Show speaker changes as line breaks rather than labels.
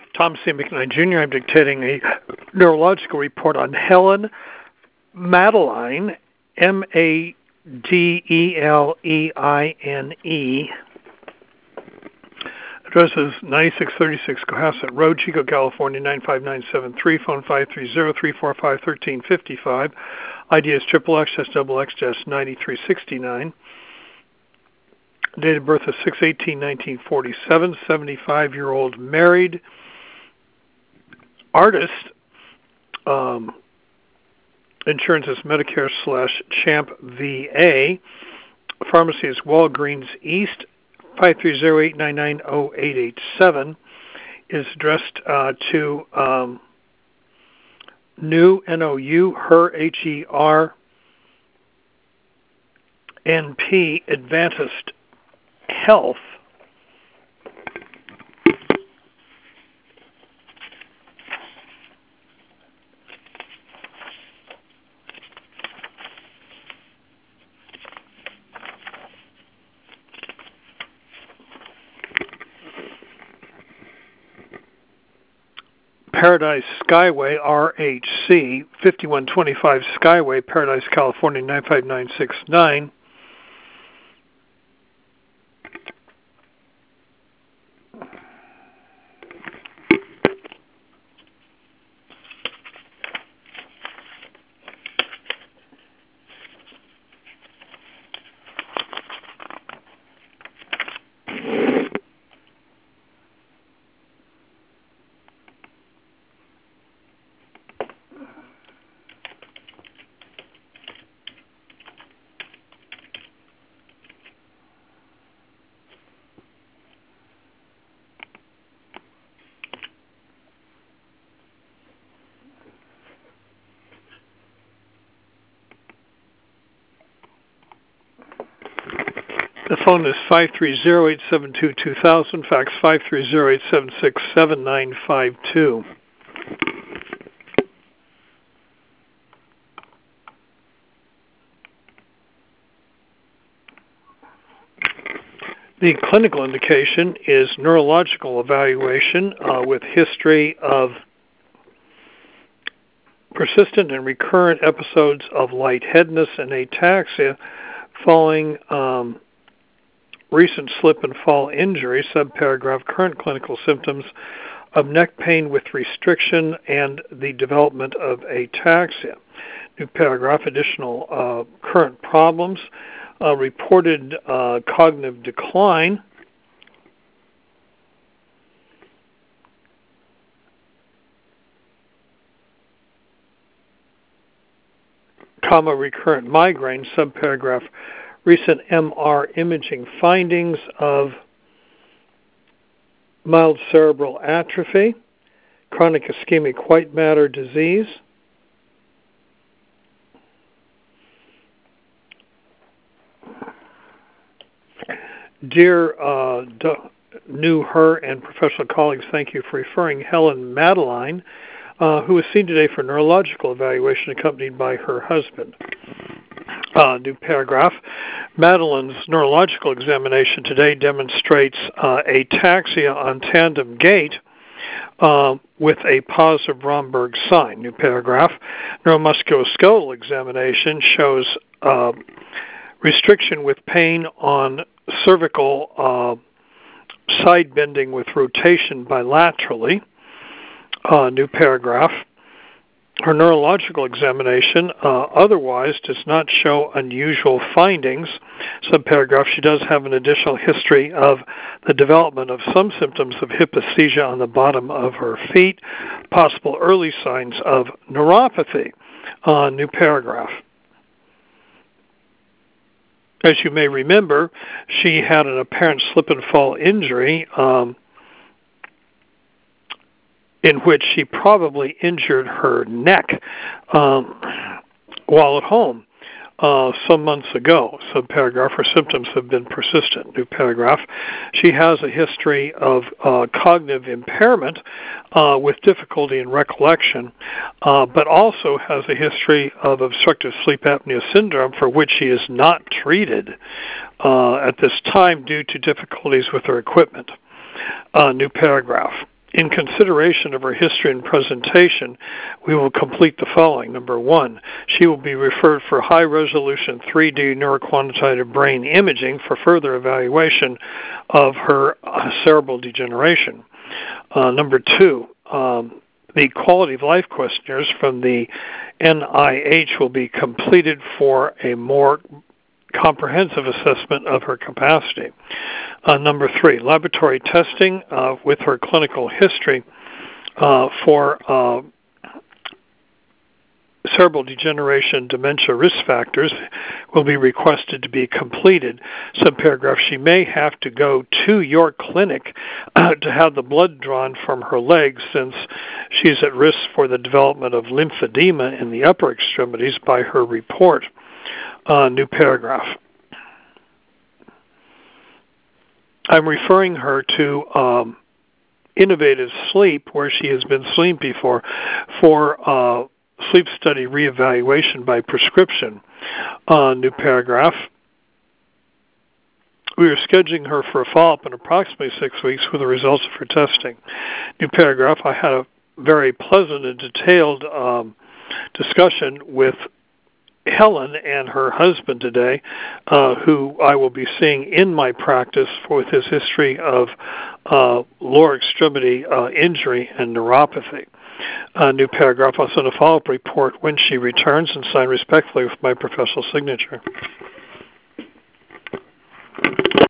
Tom C. McKnight Jr. I'm dictating a neurological report on Helen Madeline, Madeline. Address is 9636 Cohasset Road, Chico, California, 95973. Phone 530-345-1355. ID is XXX-XX-9369. Date of birth is 6/18/1947. 75-year-old married artist. Insurance is Medicare/Champ VA. Pharmacy is Walgreens East. 530-899-0887 is addressed to New NOU Her HER NP Adventist Health. Paradise Skyway, RHC, 5125 Skyway, Paradise, California, 95969. The phone is 530-872-2000, fax 530-876-7952. The clinical indication is neurological evaluation with history of persistent and recurrent episodes of lightheadedness and ataxia following recent slip and fall injury, subparagraph, current clinical symptoms of neck pain with restriction and the development of ataxia. New paragraph, additional current problems, reported cognitive decline, recurrent migraine, subparagraph, recent MR imaging findings of mild cerebral atrophy, chronic ischemic white matter disease, dear new her and professional colleagues, thank you for referring Helen Madeline, who was seen today for neurological evaluation accompanied by her husband. New paragraph. Madeline's neurological examination today demonstrates ataxia on tandem gait with a positive Romberg sign. New paragraph. Neuromusculoskeletal examination shows restriction with pain on cervical side bending with rotation bilaterally. New paragraph. Her neurological examination otherwise does not show unusual findings. Subparagraph, she does have an additional history of the development of some symptoms of hypesthesia on the bottom of her feet, possible early signs of neuropathy. New paragraph. As you may remember, she had an apparent slip and fall injury in which she probably injured her neck while at home some months ago. Subparagraph, her symptoms have been persistent. New paragraph, she has a history of cognitive impairment with difficulty in recollection, but also has a history of obstructive sleep apnea syndrome for which she is not treated at this time due to difficulties with her equipment. New paragraph. In consideration of her history and presentation, we will complete the following. Number 1, she will be referred for high-resolution 3D neuroquantitative brain imaging for further evaluation of her cerebral degeneration. Number 2, the quality of life questionnaires from the NIH will be completed for a more comprehensive assessment of her capacity. Number 3, laboratory testing with her clinical history for cerebral degeneration dementia risk factors will be requested to be completed. Subparagraph, she may have to go to your clinic to have the blood drawn from her legs since she's at risk for the development of lymphedema in the upper extremities by her report. New paragraph. I'm referring her to Innovative Sleep, where she has been sleepy for sleep study reevaluation by prescription. New paragraph. We are scheduling her for a follow-up in approximately 6 weeks for the results of her testing. New paragraph. I had a very pleasant and detailed discussion with Helen and her husband today, who I will be seeing in my practice with his history of lower extremity injury and neuropathy. New paragraph. I'll send a follow-up report when she returns and sign respectfully with my professional signature.